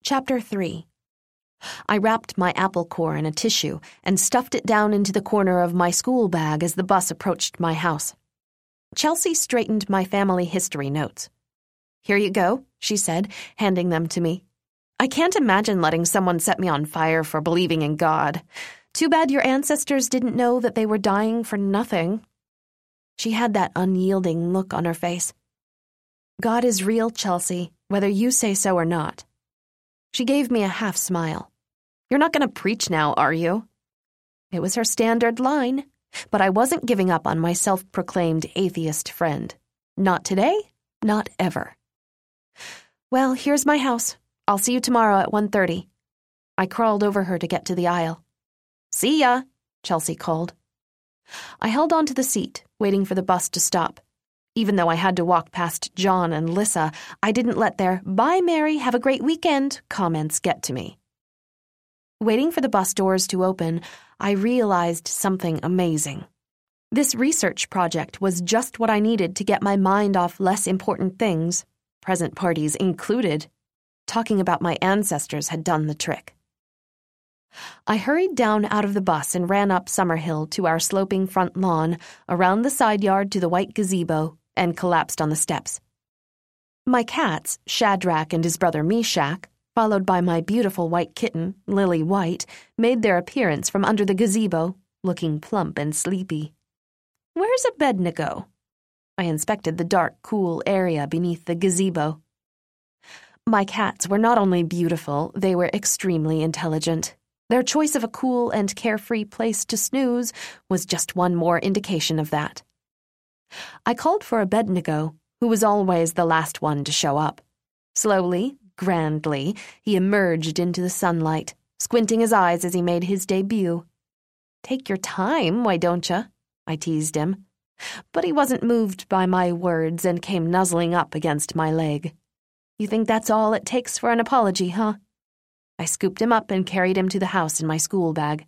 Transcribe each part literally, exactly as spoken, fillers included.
Chapter three. I wrapped my apple core in a tissue and stuffed it down into the corner of my school bag as the bus approached my house. Chelsea straightened my family history notes. "Here you go," she said, handing them to me. "I can't imagine letting someone set me on fire for believing in God. Too bad your ancestors didn't know that they were dying for nothing." She had that unyielding look on her face. "God is real, Chelsea, whether you say so or not." She gave me a half smile. "You're not going to preach now, are you?" It was her standard line, but I wasn't giving up on my self-proclaimed atheist friend. Not today, not ever. "Well, here's my house. I'll see you tomorrow at one thirty. I crawled over her to get to the aisle. "See ya," Chelsea called. I held onto the seat, waiting for the bus to stop. Even though I had to walk past John and Lissa, I didn't let their "Bye, Mary, have a great weekend" comments get to me. Waiting for the bus doors to open, I realized something amazing. This research project was just what I needed to get my mind off less important things, present parties included. Talking about my ancestors had done the trick. I hurried down out of the bus and ran up Summerhill to our sloping front lawn, around the side yard to the white gazebo, and collapsed on the steps. My cats, Shadrach and his brother Meshach, followed by my beautiful white kitten, Lily White, made their appearance from under the gazebo, looking plump and sleepy. "Where's Abednego?" I inspected the dark, cool area beneath the gazebo. My cats were not only beautiful, they were extremely intelligent. Their choice of a cool and carefree place to snooze was just one more indication of that. I called for Abednego, who was always the last one to show up. Slowly, grandly, he emerged into the sunlight, squinting his eyes as he made his debut. "Take your time, why don't you?" I teased him. But he wasn't moved by my words and came nuzzling up against my leg. "You think that's all it takes for an apology, huh?" I scooped him up and carried him to the house in my school bag.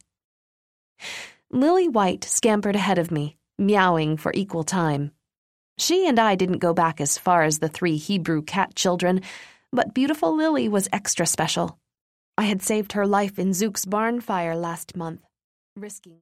Lily White scampered ahead of me, meowing for equal time. She and I didn't go back as far as the three Hebrew cat children, but beautiful Lily was extra special. I had saved her life in Zook's barn fire last month, risking